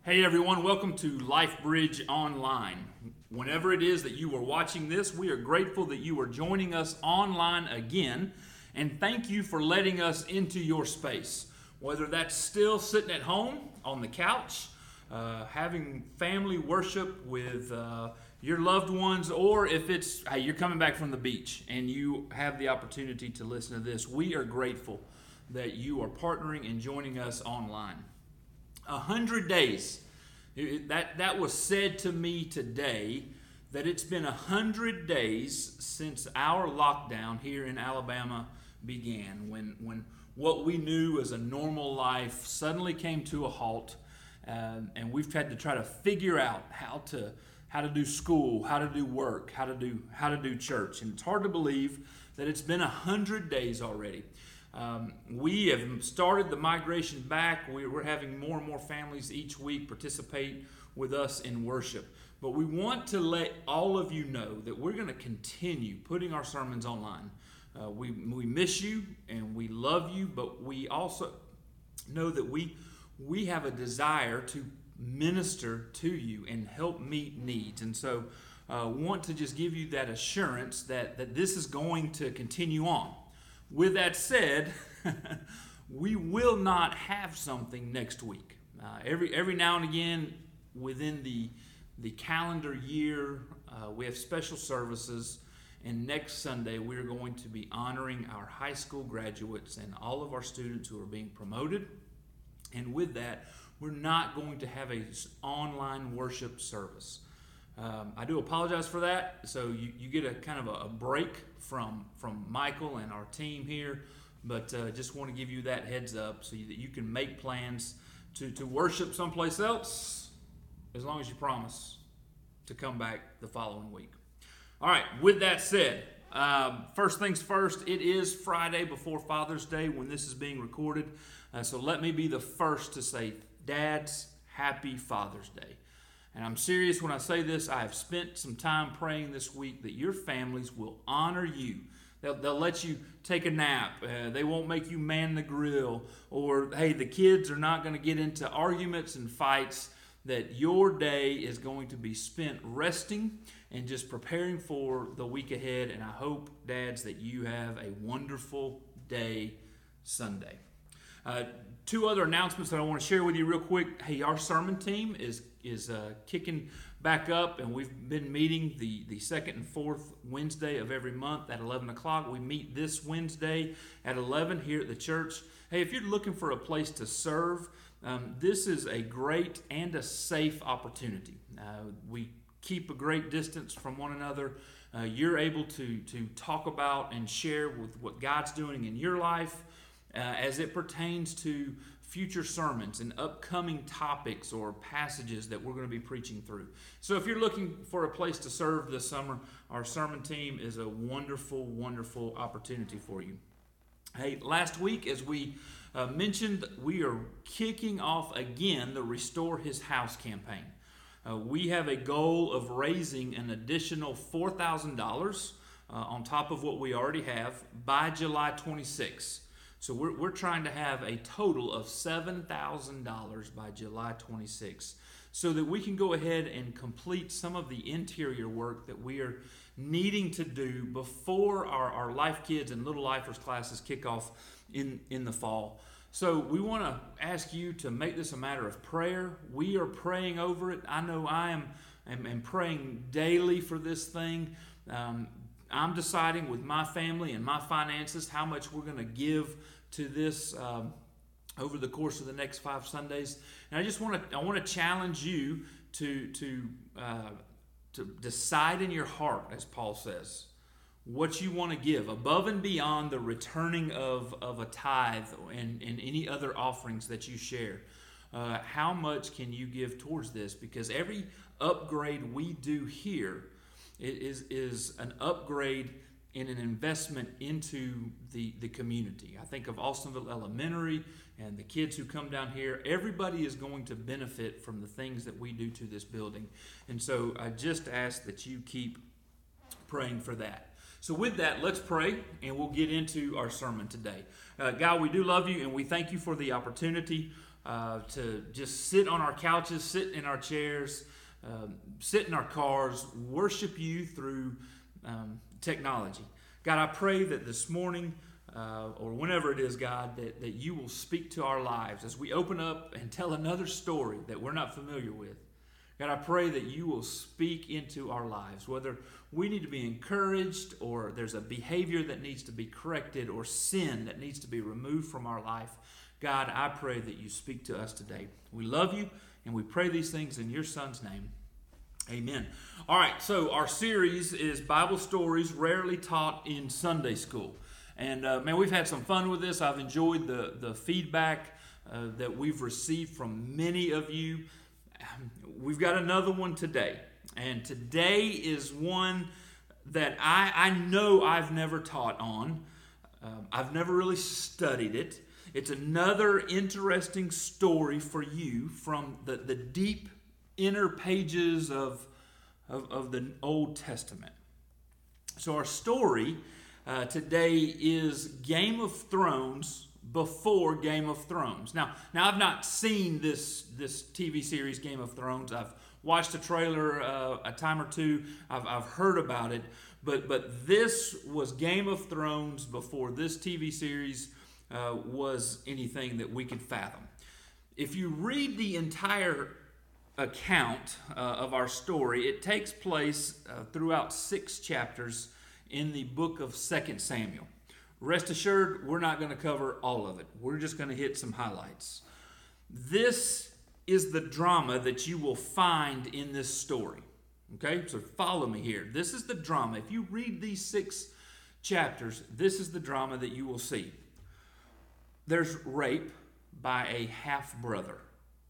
Hey everyone, welcome to LifeBridge Online. Whenever it is that you are watching this, we are grateful that you are joining us online again, and thank you for letting us into your space. Whether that's still sitting at home on the couch, having family worship with your loved ones, or if it's, hey, you're coming back from the beach and you have the opportunity to listen to this, we are grateful that you are partnering and joining us online. 100 days. That was said to me today, that it's been 100 days since our lockdown here in Alabama began, when what we knew as a normal life suddenly came to a halt, and we've had to try to figure out how to do school, how to do work, how to do church, and it's hard to believe that it's been 100 days already. We have started the migration back. We're having more and more families each week participate with us in worship. But we want to let all of you know that we're going to continue putting our sermons online. We miss you and we love you, but we also know that we have a desire to minister to you and help meet needs. And so want to just give you that assurance that this is going to continue on. With that said, we will not have something next week. Every now and again within the calendar year, we have special services, and next Sunday we're going to be honoring our high school graduates and all of our students who are being promoted. And with that, we're not going to have an online worship service. I do apologize for that. So you get a kind of a break from Michael and our team here, but just want to give you that heads up so that you can make plans to worship someplace else, as long as you promise to come back the following week. All right, with that said, first things first, it is Friday before Father's Day when this is being recorded. So let me be the first to say, Dads, happy Father's Day. And I'm serious when I say this. I have spent some time praying this week that your families will honor you. They'll let you take a nap. They won't make you man the grill. Or, hey, the kids are not going to get into arguments and fights. That your day is going to be spent resting and just preparing for the week ahead. And I hope, dads, that you have a wonderful day Sunday. Two other announcements that I want to share with you real quick. Hey, our sermon team is kicking back up, and we've been meeting the second and fourth Wednesday of every month at 11 o'clock. We meet this Wednesday at 11 here at the church. Hey, if you're looking for a place to serve, this is a great and a safe opportunity. We keep a great distance from one another. You're able to talk about and share with what God's doing in your life, as it pertains to future sermons and upcoming topics or passages that we're going to be preaching through. So if you're looking for a place to serve this summer, our sermon team is a wonderful, wonderful opportunity for you. Hey, last week, as we mentioned, we are kicking off again the Restore His House campaign. We have a goal of raising an additional $4,000 on top of what we already have by July 26th. So we're trying to have a total of $7,000 by July 26th so that we can go ahead and complete some of the interior work that we are needing to do before our Life Kids and Little Lifers classes kick off in the fall. So we want to ask you to make this a matter of prayer. We are praying over it. I know I am praying daily for this thing. I'm deciding with my family and my finances how much we're going to give to this over the course of the next 5 Sundays. And I want to challenge you to decide in your heart, as Paul says, what you want to give above and beyond the returning of a tithe and any other offerings that you share. How much can you give towards this? Because every upgrade we do here is an upgrade in an investment into the community. I think of Austinville Elementary and the kids who come down here. Everybody is going to benefit from the things that we do to this building. And so I just ask that you keep praying for that. So with that, let's pray, and we'll get into our sermon today. God, we do love you, and we thank you for the opportunity to just sit on our couches, sit in our chairs, sit in our cars, worship you through technology. God, I pray that this morning or whenever it is, God, that you will speak to our lives as we open up and tell another story that we're not familiar with. God, I pray that you will speak into our lives, whether we need to be encouraged or there's a behavior that needs to be corrected or sin that needs to be removed from our life. God, I pray that you speak to us today. We love you, and we pray these things in your Son's name. Amen. All right, so our series is Bible Stories Rarely Taught in Sunday School. And man, we've had some fun with this. I've enjoyed the feedback that we've received from many of you. We've got another one today. And today is one that I know I've never taught on. I've never really studied it. It's another interesting story for you from the deep inner pages of the Old Testament. So our story today is Game of Thrones before Game of Thrones. Now I've not seen this TV series Game of Thrones. I've watched a trailer a time or two. I've heard about it, but this was Game of Thrones before this TV series was anything that we could fathom. If you read the entire account of our story, it takes place throughout 6 chapters in the book of 2 Samuel. Rest assured, we're not going to cover all of it. We're just going to hit some highlights. This is the drama that you will find in this story. Okay, so follow me here. This is the drama. If you read these 6 chapters, this is the drama that you will see. There's rape by a half-brother.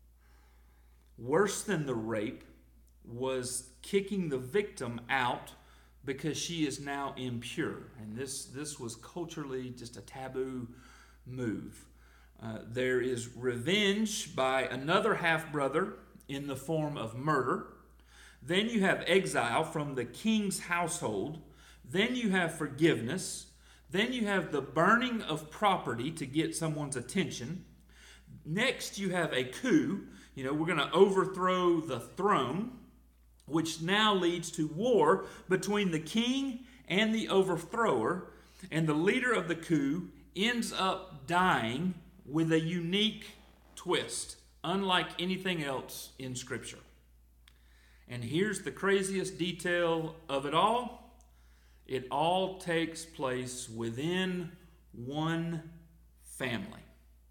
Worse than the rape was kicking the victim out because she is now impure. And this was culturally just a taboo move. There is revenge by another half-brother in the form of murder. Then you have exile from the king's household. Then you have forgiveness. Then you have the burning of property to get someone's attention. Next you have a coup. We're going to overthrow the throne, which now leads to war between the king and the overthrower. And the leader of the coup ends up dying with a unique twist, unlike anything else in Scripture. And here's the craziest detail of it all. It all takes place within one family.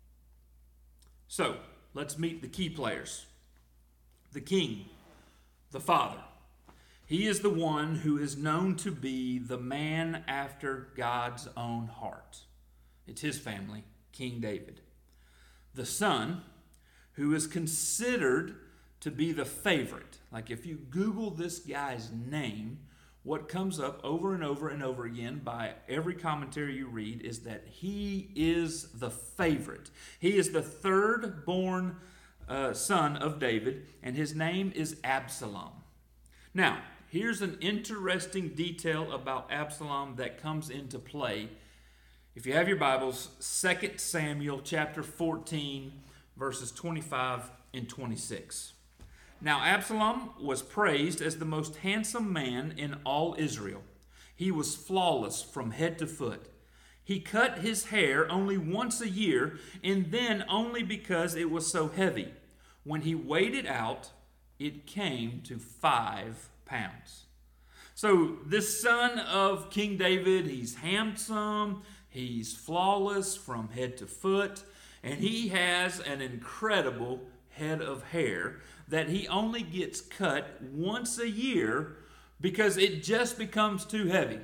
So, let's meet the key players. The king, the father. He is the one who is known to be the man after God's own heart. It's his family, King David. The son, who is considered to be the favorite. Like if you Google this guy's name, what comes up over and over and over again by every commentary you read is that he is the favorite. He is the third born son of David, and his name is Absalom. Now, here's an interesting detail about Absalom that comes into play. If you have your Bibles, 2 Samuel chapter 14, verses 25 and 26. Now Absalom was praised as the most handsome man in all Israel. He was flawless from head to foot. He cut his hair only once a year, and then only because it was so heavy. When he weighed it out, it came to 5 pounds. So this son of King David, he's handsome, he's flawless from head to foot, and he has an incredible head of hair that he only gets cut once a year because it just becomes too heavy.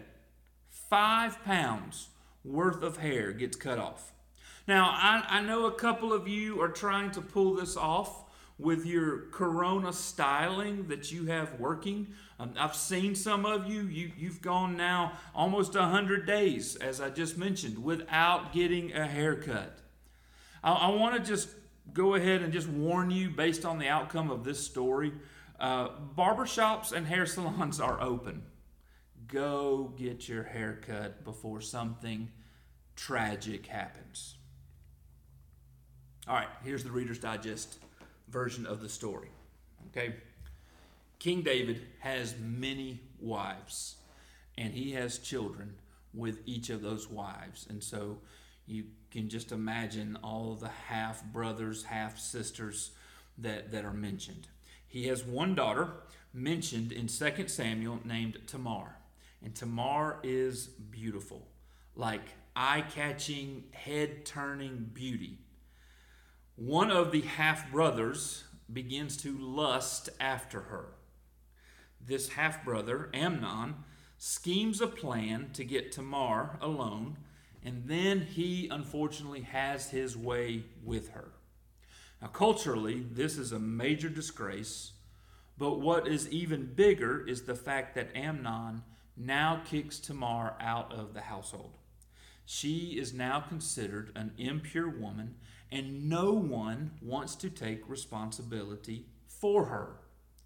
5 pounds worth of hair gets cut off. Now, I know a couple of you are trying to pull this off with your Corona styling that you have working. I've seen some of you've gone now almost 100 days, as I just mentioned, without getting a haircut. I want to just go ahead and just warn you based on the outcome of this story. Barbershops and hair salons are open. Go get your hair cut before something tragic happens. All right, here's the Reader's Digest version of the story. Okay? King David has many wives, and he has children with each of those wives. And so you can just imagine all the half brothers, half sisters that are mentioned. He has one daughter mentioned in 2 Samuel named Tamar. And Tamar is beautiful, like eye-catching, head-turning beauty. One of the half-brothers begins to lust after her. This half-brother, Amnon, schemes a plan to get Tamar alone, and then he unfortunately has his way with her. Now, culturally, this is a major disgrace, but what is even bigger is the fact that Amnon now kicks Tamar out of the household. She is now considered an impure woman, and no one wants to take responsibility for her.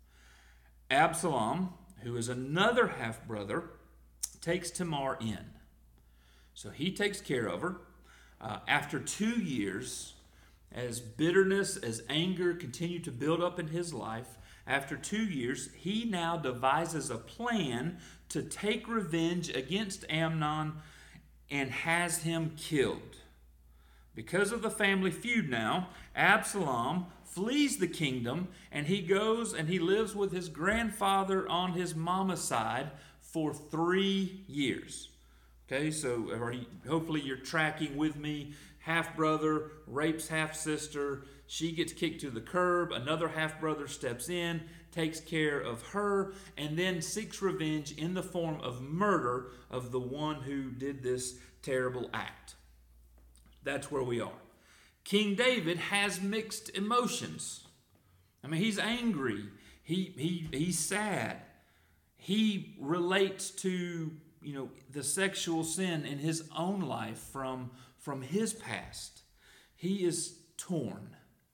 Absalom, who is another half-brother, takes Tamar in. So he takes care of her. After 2 years, as bitterness, as anger continue to build up in his life, after 2 years, he now devises a plan to take revenge against Amnon and has him killed. Because of the family feud now, Absalom flees the kingdom, and he goes and he lives with his grandfather on his mama's side for 3 years. Okay, so hopefully you're tracking with me. Half-brother rapes half-sister. She gets kicked to the curb. Another half-brother steps in, takes care of her, and then seeks revenge in the form of murder of the one who did this terrible act. That's where we are. King David has mixed emotions. I mean, he's angry. He's sad. He relates to, the sexual sin in his own life from his past. He is torn.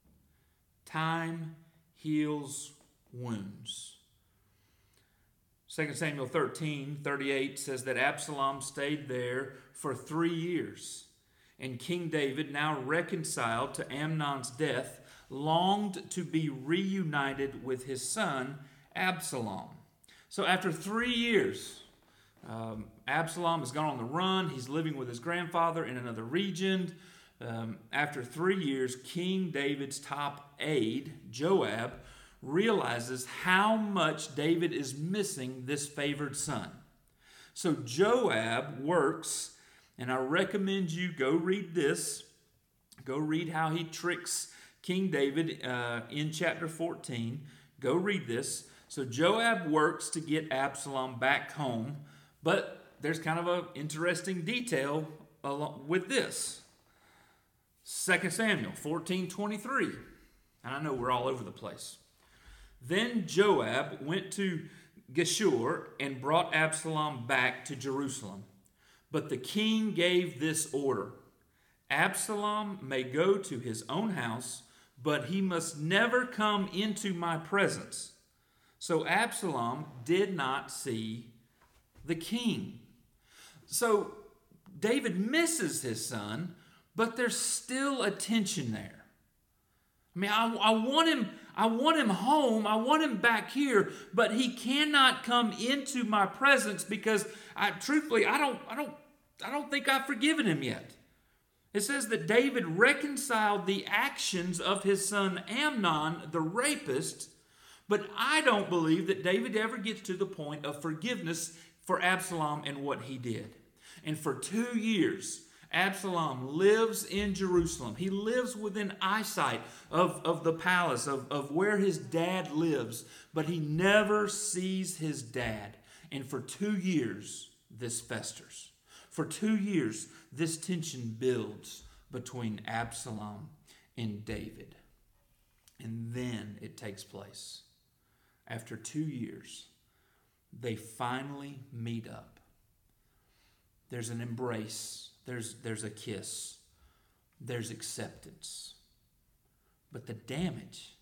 Time heals wounds. 2 Samuel 13:38 says that Absalom stayed there for 3 years. And King David, now reconciled to Amnon's death, longed to be reunited with his son Absalom. So after 3 years, Absalom has gone on the run. He's living with his grandfather in another region. After 3 years, King David's top aide, Joab, realizes how much David is missing this favored son. So Joab works, and I recommend you go read this. Go read how he tricks King David in chapter 14. Go read this. So Joab works to get Absalom back home, but there's kind of an interesting detail with this. 2 Samuel 14:23. And I know we're all over the place. Then Joab went to Geshur and brought Absalom back to Jerusalem. But the king gave this order: Absalom may go to his own house, but he must never come into my presence. So Absalom did not see the king. So David misses his son, but there's still a tension there. I mean, I want him home. I want him back here, but he cannot come into my presence because I don't think I've forgiven him yet. It says that David reconciled the actions of his son Amnon, the rapist, but I don't believe that David ever gets to the point of forgiveness for Absalom and what he did. And for 2 years, Absalom lives in Jerusalem. He lives within eyesight of the palace, of where his dad lives, but he never sees his dad. And for 2 years, this festers. For 2 years, this tension builds between Absalom and David. And then it takes place. After 2 years, they finally meet up. There's an embrace. There's a kiss. There's acceptance. But the damage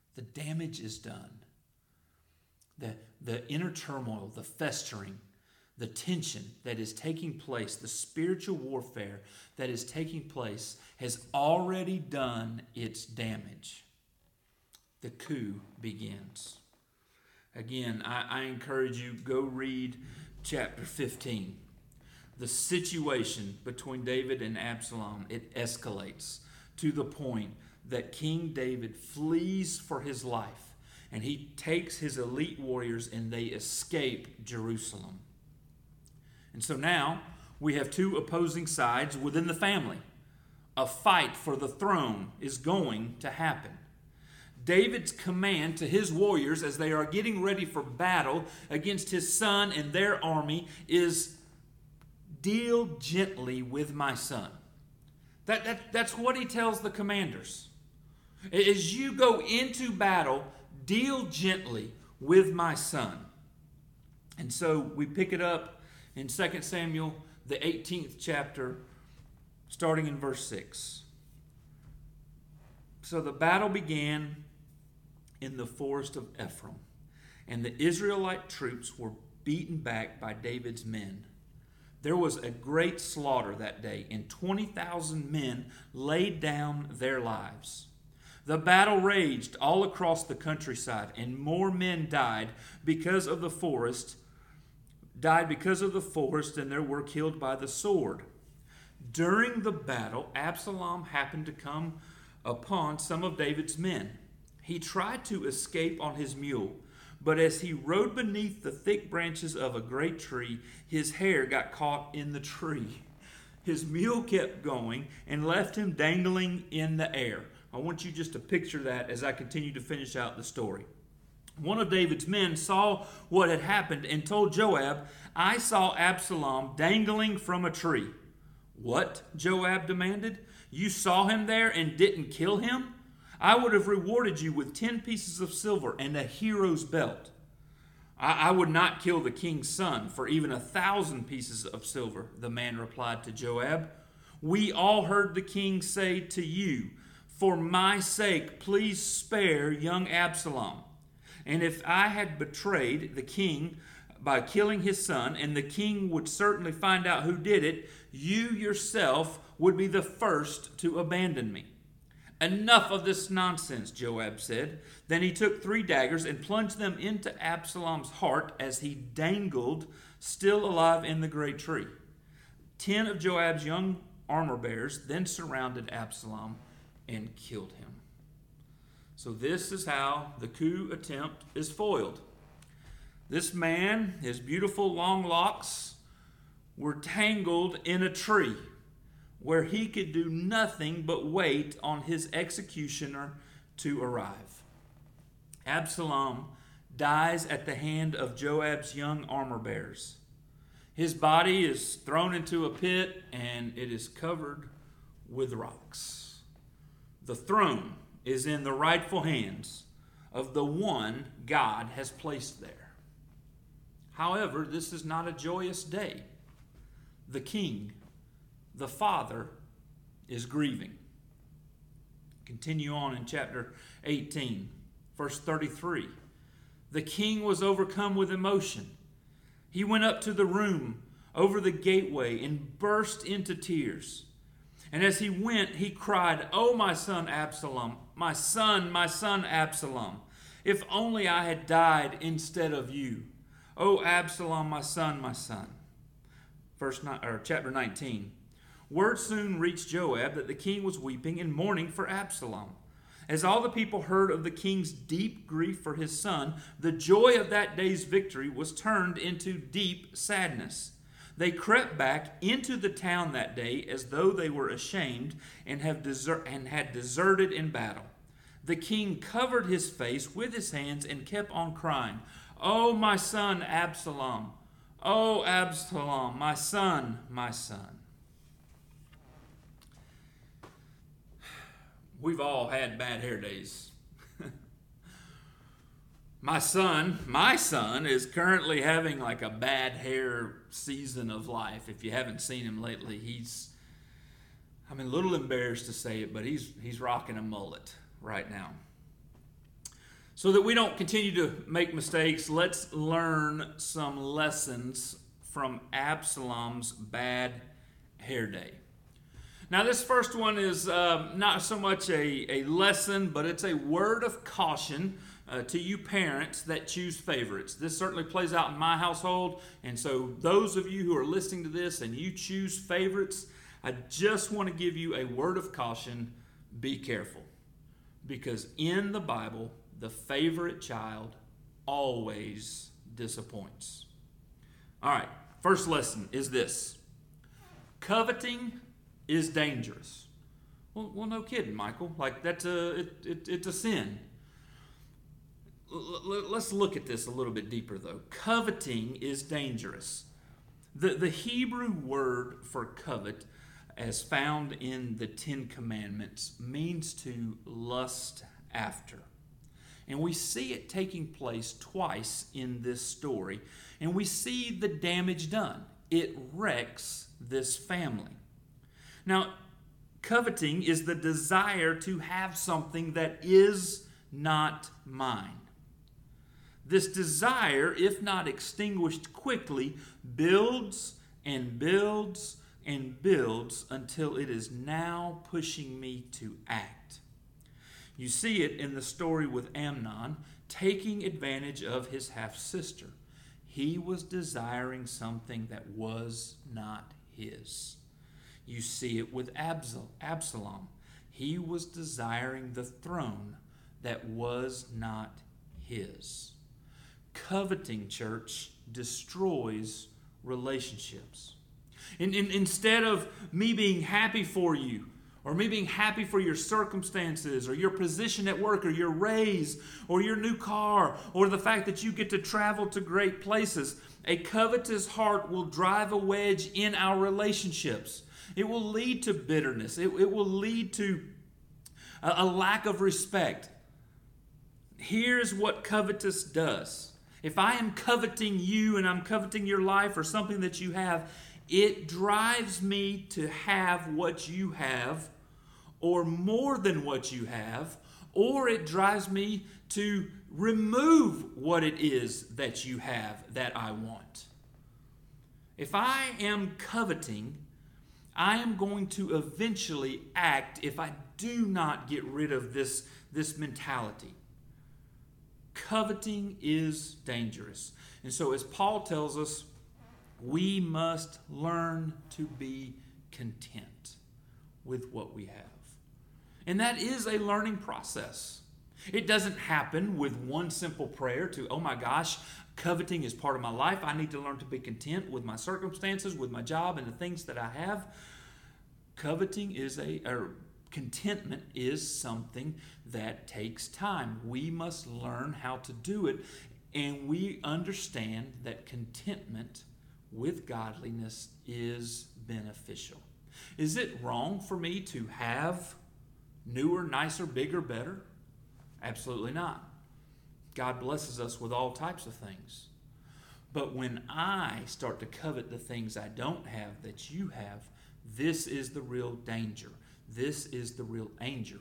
is done. The inner turmoil, the festering, the tension that is taking place, the spiritual warfare that is taking place, has already done its damage. The coup begins. Again, I encourage you, go read chapter 15. The situation between David and Absalom, it escalates to the point that King David flees for his life, and he takes his elite warriors and they escape Jerusalem. And so now we have two opposing sides within the family. A fight for the throne is going to happen. David's command to his warriors as they are getting ready for battle against his son and their army is, deal gently with my son. That's what he tells the commanders. As you go into battle, deal gently with my son. And so we pick it up in 2 Samuel, the 18th chapter, starting in verse 6. So the battle began in the forest of Ephraim, and the Israelite troops were beaten back by David's men. There was a great slaughter that day, and 20,000 men laid down their lives. The battle raged all across the countryside, and more men died because of the forest than there were killed by the sword. During the battle, Absalom happened to come upon some of David's men. He tried to escape on his mule, but as he rode beneath the thick branches of a great tree, his hair got caught in the tree. His mule kept going and left him dangling in the air. I want you just to picture that as I continue to finish out the story. One of David's men saw what had happened and told Joab, "I saw Absalom dangling from a tree." "What?" Joab demanded. "You saw him there and didn't kill him? I would have rewarded you with 10 pieces of silver and a hero's belt." I would not kill the king's son for even 1,000 pieces of silver," the man replied to Joab. "We all heard the king say to you, 'For my sake, please spare young Absalom.' And if I had betrayed the king by killing his son, and the king would certainly find out who did it, you yourself would be the first to abandon me." "Enough of this nonsense," Joab said. Then he took 3 daggers and plunged them into Absalom's heart as he dangled, still alive in the great tree. 10 of Joab's young armor-bearers then surrounded Absalom and killed him. So this is how the coup attempt is foiled. This man, his beautiful long locks, were tangled in a tree where he could do nothing but wait on his executioner to arrive. Absalom dies at the hand of Joab's young armor-bearers. His body is thrown into a pit and it is covered with rocks. The throne is in the rightful hands of the one God has placed there. However, this is not a joyous day. The king, the father, is grieving. Continue on in chapter 18, verse 33. The king was overcome with emotion. He went up to the room over the gateway and burst into tears. And as he went, he cried, "Oh, my son Absalom, my son Absalom, if only I had died instead of you. Oh, Absalom, my son, my son." Chapter 19. Word soon reached Joab that the king was weeping and mourning for Absalom. As all the people heard of the king's deep grief for his son, the joy of that day's victory was turned into deep sadness. They crept back into the town that day as though they were ashamed and had deserted in battle. The king covered his face with his hands and kept on crying, "Oh, my son Absalom! Oh, Absalom, my son, my son." We've all had bad hair days. My son is currently having like a bad hair season of life. If you haven't seen him lately, I'm a little embarrassed to say it, but he's rocking a mullet right now. So that we don't continue to make mistakes, let's learn some lessons from Absalom's bad hair day. Now, this first one is not so much a lesson, but it's a word of caution to you parents that choose favorites. This certainly plays out in my household, and so those of you who are listening to this and you choose favorites, I just want to give you a word of caution. Be careful, because in the Bible, the favorite child always disappoints. All right, first lesson is this: coveting is dangerous. Well, no kidding, Michael. Like it's a sin. Let's look at this a little bit deeper, though. Coveting is dangerous. The Hebrew word for covet, as found in the Ten Commandments, means to lust after. And we see it taking place twice in this story. And we see the damage done. It wrecks this family. Now, coveting is the desire to have something that is not mine. This desire, if not extinguished quickly, builds and builds and builds until it is now pushing me to act. You see it in the story with Amnon taking advantage of his half-sister. He was desiring something that was not his. You see it with Absalom. He was desiring the throne that was not his. Coveting, church, destroys relationships. Instead of me being happy for you, or me being happy for your circumstances, or your position at work, or your raise, or your new car, or the fact that you get to travel to great places, a covetous heart will drive a wedge in our relationships. It will lead to bitterness. It will lead to a lack of respect. Here's what covetous does. If I am coveting you and I'm coveting your life or something that you have, it drives me to have what you have or more than what you have, or it drives me to remove what it is that you have that I want. If I am coveting, I am going to eventually act if I do not get rid of this mentality. Coveting is dangerous. And so as Paul tells us, we must learn to be content with what we have. And that is a learning process. It doesn't happen with one simple prayer to, oh my gosh, coveting is part of my life. I need to learn to be content with my circumstances, with my job, and the things that I have. Contentment is something that takes time. We must learn how to do it, and we understand that contentment with godliness is beneficial. Is it wrong for me to have newer, nicer, bigger, better? Absolutely not. God blesses us with all types of things. But when I start to covet the things I don't have that you have, this is the real danger. This is the real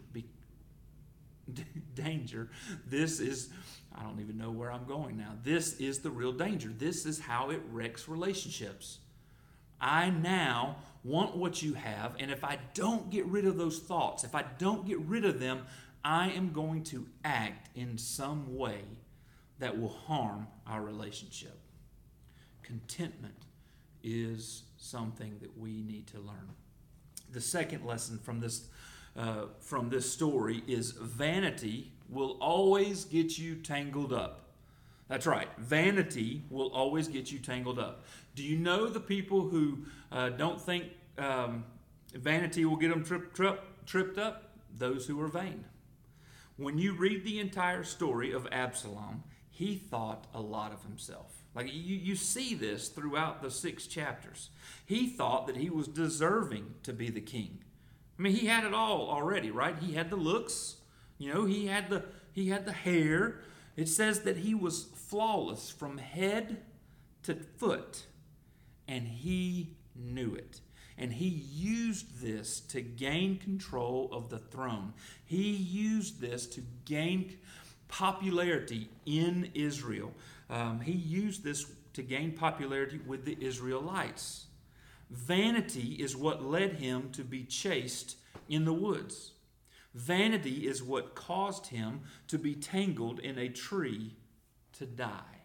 danger. This is, I don't even know where I'm going now. This is the real danger. This is how it wrecks relationships. I now want what you have, and if I don't get rid of those thoughts, if I don't get rid of them, I am going to act in some way that will harm our relationship. Contentment is something that we need to learn. The second lesson from this story is vanity will always get you tangled up. That's right. Vanity will always get you tangled up. Do you know the people who don't think vanity will get them tripped up? Those who are vain. When you read the entire story of Absalom, he thought a lot of himself. Like you see this throughout the 6 chapters. He thought that he was deserving to be the king. I mean, he had it all already, right? He had the looks, he had the hair. It says that he was flawless from head to foot, and he knew it. And he used this to gain control of the throne. He used this to gain popularity in Israel. He used this to gain popularity with the Israelites. Vanity is what led him to be chased in the woods. Vanity is what caused him to be tangled in a tree to die.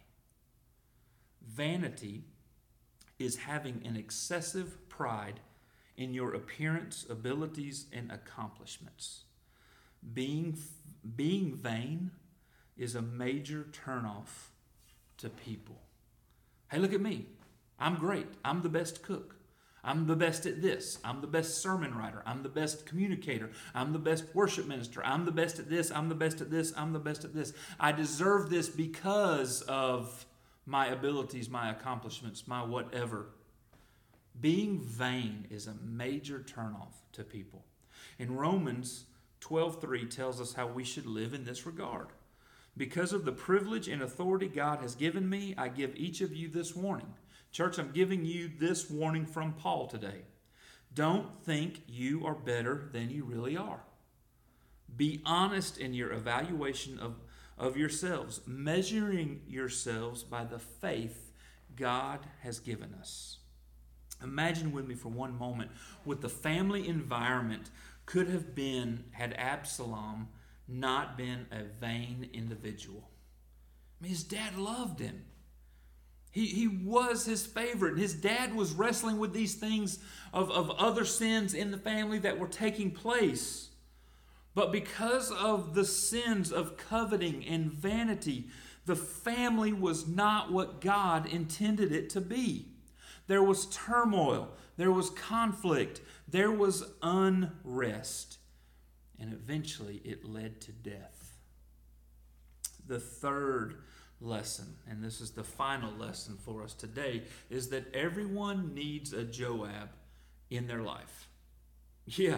Vanity is having an excessive pride in your appearance, abilities, and accomplishments. Being vain is a major turnoff to people. Hey, look at me. I'm great. I'm the best cook. I'm the best at this. I'm the best sermon writer. I'm the best communicator. I'm the best worship minister. I'm the best at this. I'm the best at this. I'm the best at this. I deserve this because of my abilities, my accomplishments, my whatever. Being vain is a major turnoff to people. In Romans 12:3 tells us how we should live in this regard. Because of the privilege and authority God has given me, I give each of you this warning. Church, I'm giving you this warning from Paul today. Don't think you are better than you really are. Be honest in your evaluation of yourselves, measuring yourselves by the faith God has given us. Imagine with me for one moment what the family environment could have been had Absalom not been a vain individual. I mean, his dad loved him. He was his favorite. His dad was wrestling with these things of other sins in the family that were taking place. But because of the sins of coveting and vanity, the family was not what God intended it to be. There was turmoil, there was conflict, there was unrest, and eventually it led to death. The third lesson, and this is the final lesson for us today, is that everyone needs a Joab in their life. Yeah.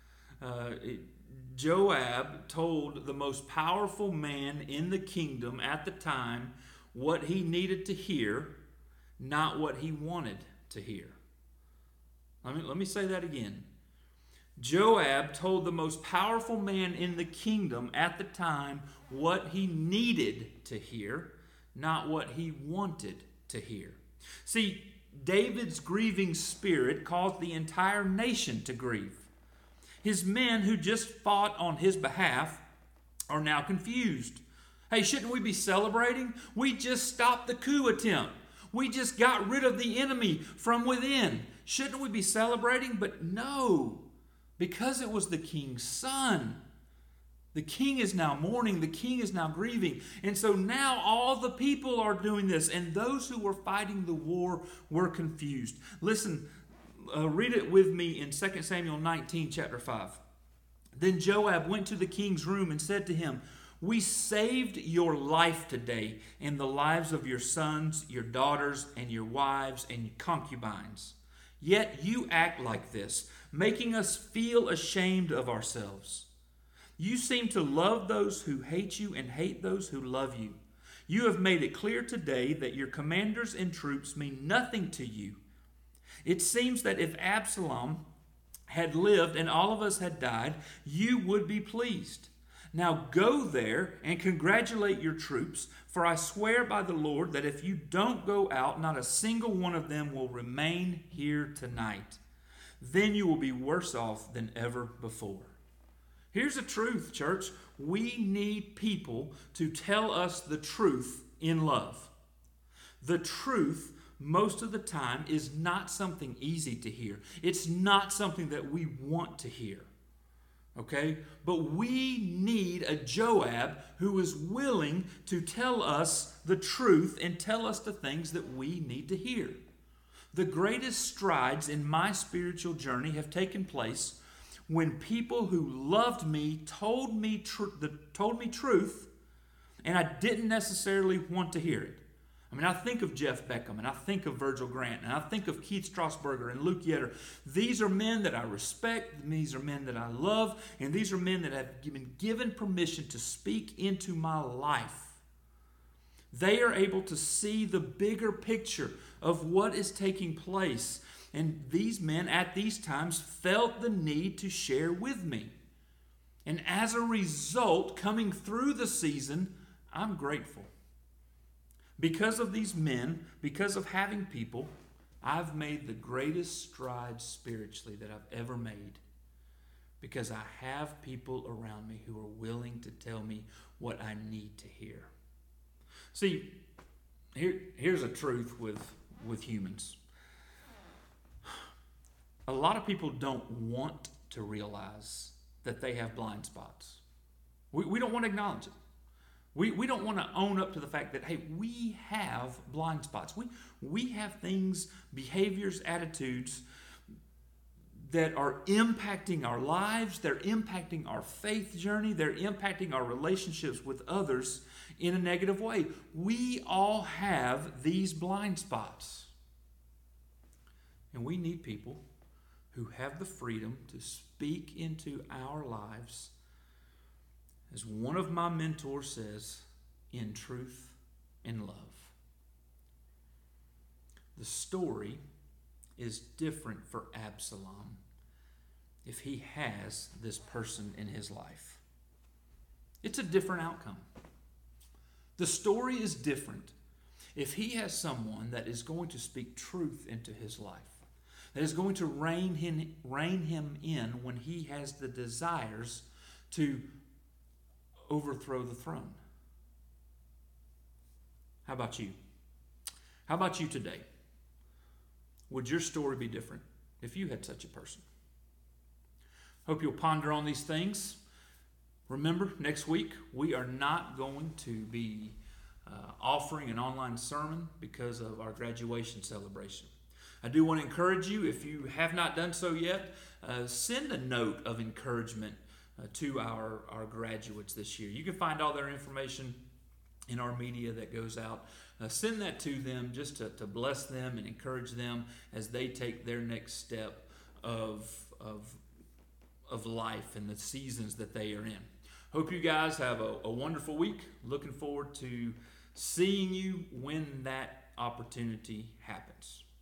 Joab told the most powerful man in the kingdom at the time what he needed to hear, not what he wanted to hear. Let me say that again. Joab told the most powerful man in the kingdom at the time what he needed to hear, not what he wanted to hear. See, David's grieving spirit caused the entire nation to grieve. His men who just fought on his behalf are now confused. Hey, shouldn't we be celebrating? We just stopped the coup attempt. We just got rid of the enemy from within. Shouldn't we be celebrating? But no, because it was the king's son. The king is now mourning. The king is now grieving. And so now all the people are doing this. And those who were fighting the war were confused. Listen, read it with me in 2 Samuel 19, chapter 5. Then Joab went to the king's room and said to him, "We saved your life today and the lives of your sons, your daughters, and your wives and your concubines. Yet you act like this, making us feel ashamed of ourselves. You seem to love those who hate you and hate those who love you. You have made it clear today that your commanders and troops mean nothing to you. It seems that if Absalom had lived and all of us had died, you would be pleased. Now go there and congratulate your troops, for I swear by the Lord that if you don't go out, not a single one of them will remain here tonight. Then you will be worse off than ever before." Here's the truth, church. We need people to tell us the truth in love. The truth, most of the time, is not something easy to hear. It's not something that we want to hear. Okay? But we need a Joab who is willing to tell us the truth and tell us the things that we need to hear. The greatest strides in my spiritual journey have taken place when people who loved me told me truth, and I didn't necessarily want to hear it. I mean, I think of Jeff Beckham, and I think of Virgil Grant, and I think of Keith Strasberger and Luke Yetter. These are men that I respect, these are men that I love, and these are men that have been given permission to speak into my life. They are able to see the bigger picture of what is taking place, and these men at these times felt the need to share with me. And as a result, coming through the season, I'm grateful. Because of these men, because of having people, I've made the greatest strides spiritually that I've ever made. Because I have people around me who are willing to tell me what I need to hear. See, here's a truth with humans. A lot of people don't want to realize that they have blind spots. We don't want to acknowledge it. We don't want to own up to the fact that, hey, we have blind spots. We have things, behaviors, attitudes that are impacting our lives. They're impacting our faith journey. They're impacting our relationships with others in a negative way. We all have these blind spots. And we need people who have the freedom to speak into our lives, as one of my mentors says, in truth and love. The story is different for Absalom if he has this person in his life. It's a different outcome. The story is different if he has someone that is going to speak truth into his life, that is going to rein him in when he has the desires to overthrow the throne. How about you? How about you today? Would your story be different if you had such a person? Hope you'll ponder on these things. Remember, next week we are not going to be offering an online sermon because of our graduation celebration. I do want to encourage you, if you have not done so yet, send a note of encouragement to our graduates this year. You can find all their information in our media that goes out. Send that to them just to bless them and encourage them as they take their next step of life and the seasons that they are in. Hope you guys have a wonderful week. Looking forward to seeing you when that opportunity happens.